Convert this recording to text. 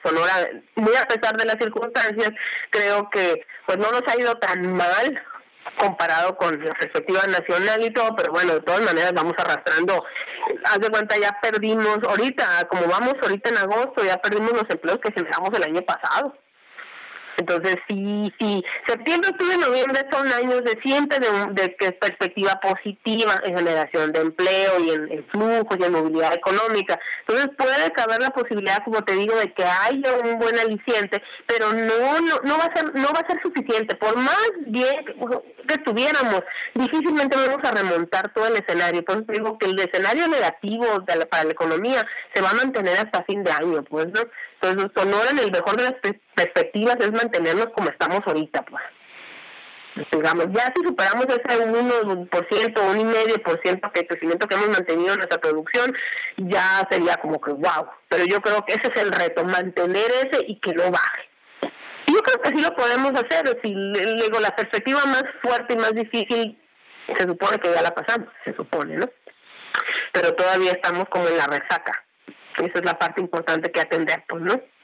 Sonora, muy a pesar de las circunstancias, creo que pues no nos ha ido tan mal comparado con la perspectiva nacional y todo, pero bueno, de todas maneras vamos arrastrando. Haz de cuenta, ya perdimos ahorita, como vamos ahorita en agosto, ya perdimos los empleos que generamos el año pasado. Entonces, sí, septiembre, octubre, noviembre son años de siempre de que es perspectiva positiva en generación de empleo y en flujos y en movilidad económica. Entonces, puede caber la posibilidad, como te digo, de que haya un buen aliciente, pero no va a ser suficiente. Por más bien que estuviéramos, difícilmente vamos a remontar todo el escenario. Por eso te digo que el escenario negativo para la economía se va a mantener hasta fin de año, pues, ¿no? Entonces, Sonora, en el mejor de las perspectivas, es mantenernos como estamos ahorita, pues. Digamos, ya si superamos ese 1%, 1,5% de crecimiento que hemos mantenido en nuestra producción, ya sería como que wow. Pero yo creo que ese es el reto, mantener ese y que no baje. Y yo creo que sí lo podemos hacer. Si le digo, la perspectiva más fuerte y más difícil, se supone que ya la pasamos, se supone, ¿no? Pero todavía estamos como en la resaca. Esa es la parte importante que atender, pues, ¿no?